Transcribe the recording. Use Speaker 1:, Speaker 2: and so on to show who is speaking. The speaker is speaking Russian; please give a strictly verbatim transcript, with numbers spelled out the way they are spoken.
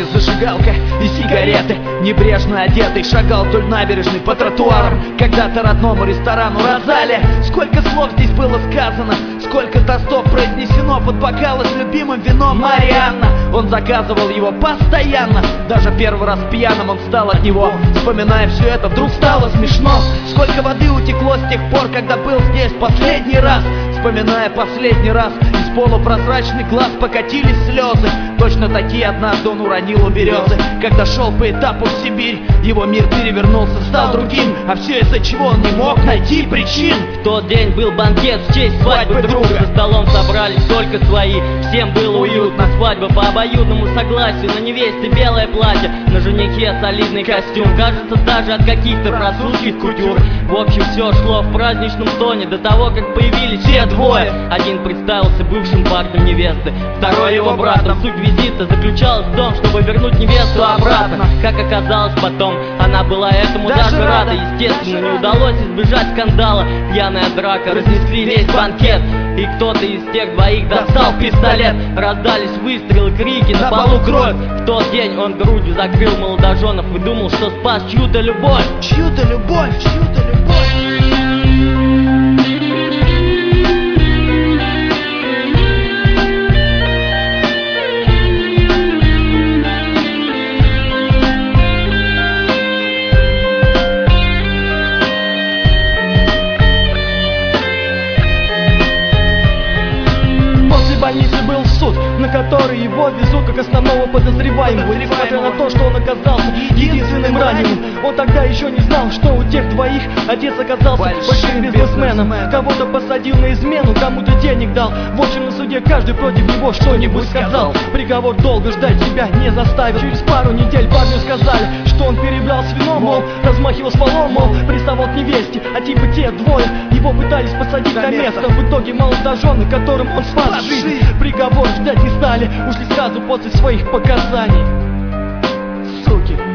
Speaker 1: зажигалка и сигареты. Небрежно одетый шагал вдоль набережной по тротуарам когда-то родному ресторану Розалия. Сколько слов здесь было сказано, сколько тостов произнесено под бокалы с любимым вином Марианна. Он заказывал его постоянно, даже первый раз пьяным он стал от него. Вспоминая все это, вдруг стало смешно. Сколько воды утекло с тех пор, когда был здесь последний раз. Вспоминая последний раз, из полупрозрачных глаз покатились слезы. Точно такие однажды он уронил у березы, когда шел по этапу в Сибирь. Его мир перевернулся, стал другим, а все из-за чего он не мог найти причин.
Speaker 2: В тот день был банкет в честь свадьбы друга. За столом собрались только свои, всем было уютно. Свадьба по обоюдному согласию, на невесте белое платье, на женихе солидный костюм. Кажется, даже от каких-то французских кутюр. В общем, все шло в праздничном тоне до того, как появились все двое. Один представился бывшим парнем невесты, второй его братом. Суть визита заключалась в том, чтобы вернуть невесту обратно. Как оказалось потом, она была этому даже, даже рада. Естественно, не удалось избежать скандала. Пьяная драка, разнесли весь банкет. И кто-то из тех двоих достал пистолет. Раздались выстрелы, крики, на полу кровь. В тот день он грудью закрыл молодоженов и думал, что спас чью-то любовь.
Speaker 1: Чью-то любовь, чью-то любовь.
Speaker 3: больнице был суд, на который его везут как основного подозреваемого. Несмотря на то, что он оказался единственным раненым, он тогда еще не знал, что у тех двоих отец оказался большим бизнесменом. Кого-то посадил на измену, кому-то денег дал. В общем, на суде каждый против него что-нибудь сказал. Приговор долго ждать себя не заставил. Через пару недель парню сказали, что он перебрал с вином, мол, размахивал стволом, мол, приставал к невесте. А типа те двое его пытались посадить на место. В итоге молодожены, которым он спас жизнь, приговор ждать не стали, ушли сразу после своих показаний. Суки.